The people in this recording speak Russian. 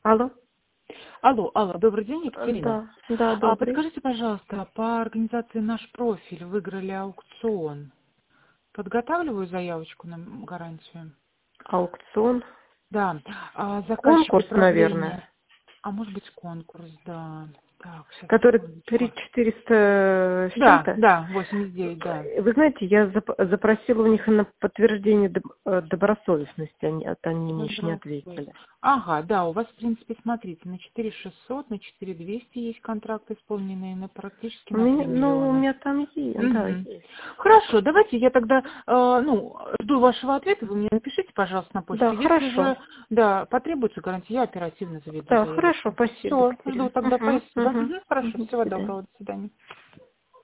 Алло. Алло, добрый день, Екатерина. Да, добрый. Подскажите, пожалуйста, по организации «Наш профиль» выиграли аукцион. Подготавливаю заявочку на гарантию. Аукцион. Да, заказчик Конкурс, управления. наверное. А может быть конкурс, да. Так, сейчас, Который секундочку. 3400 с Да, чем-то. 89, да. Вы знаете, я запросила у них на подтверждение добросовестности, они мне еще не Добросовестно. ответили. Ага, да, у вас, в принципе, смотрите, на 4600, на 4200 есть контракт исполненный, на практически на 3 У миллиона. меня там есть, да, Мгм. есть. Хорошо, давайте я тогда, жду вашего ответа, вы мне напишите, пожалуйста, на Да, почту. Если хорошо. же, да, потребуется гарантия, я оперативно заведу Да, хорошо, заявочку. спасибо, Все, жду Екатерина. тогда, спасибо. Угу. Мгм, хорошо, До всего свидания. доброго, до свидания.